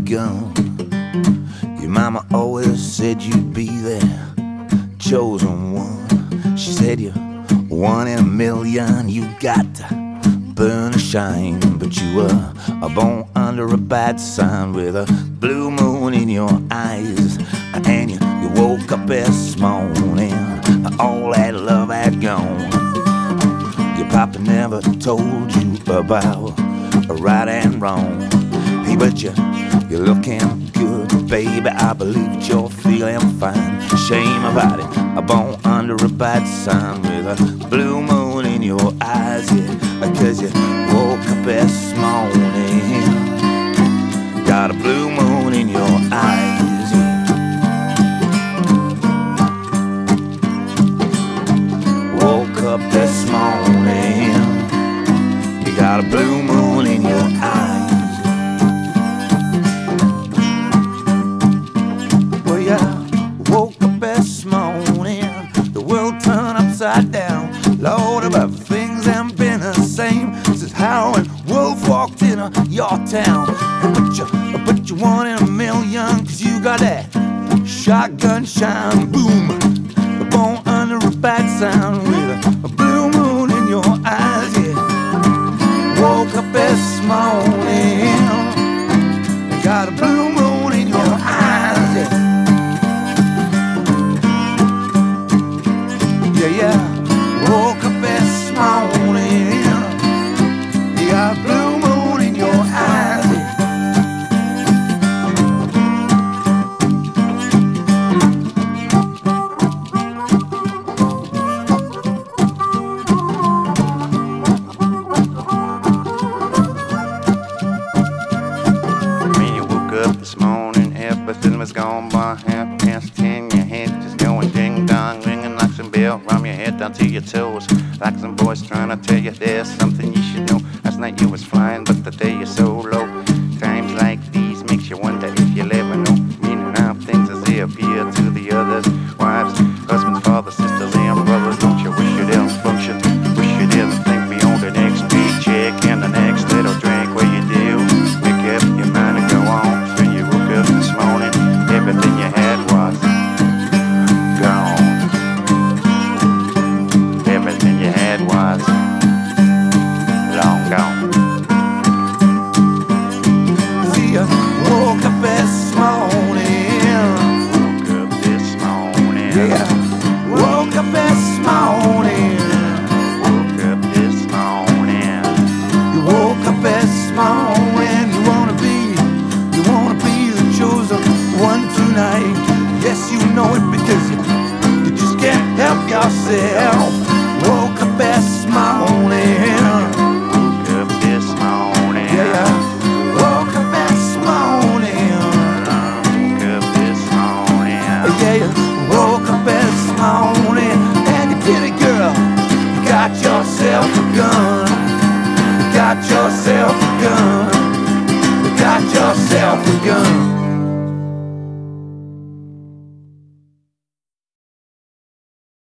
gun. Your mama always said you'd be there, chosen one. She said you're one in a million, you got to burn or shine. But you were born under a bad sign with a blue moon in your eyes. And you woke up this morning, all that love had gone. Your papa never told you about right and wrong. Hey, but you're looking good, baby, I believe that you're feeling fine. Shame about it, born under a bad sign with a blue moon in your eyes, yeah. Cause you woke up this morning, got a blue moon in your eyes, yeah. Woke up this morning, you got a blue moon in your eyes. Well, yeah, woke up this morning, the world turned upside down. Lord, about things haven't been the same since Howlin' Wolf walked into your town. But you one in a million, cause you got that shotgun shine, boom. Born under a bad sound with a blue moon in your eyes, yeah. Woke up this morning, got a blue moon in your eyes, yeah. Yeah, yeah. Woke up this morning, you got a blue moon in your eyes, yeah. This morning, everything was gone by 10:30. Your head just going ding dong, ringing like some bell from your head down to your toes. Like some boys trying to tell you there's something you should know. Last night you was flying, but today you're so low. Times like these makes you wonder if you'll ever know. Meaning how things as they appear to the others. Wives, husbands, fathers, sisters, and brothers. Don't you wish you'd ever function? Wish you'd ever think beyond the next paycheck and the next little drink. Where you do, make up your mind and go on. This morning, everything you had was gone. Everything you had was long gone. See, I woke up this morning. Woke up this morning. Yeah, woke up this morning. Woke up this morning. You woke up this morning. You wanna be chosen one tonight. Yes, you know it because you just can't help yourself. Woke up this morning. Woke up this morning. Yeah, woke up this morning. Woke up this morning. Yeah, woke up this morning. And you did it, girl. You got yourself a gun. You got yourself a gun. You got yourself a gun.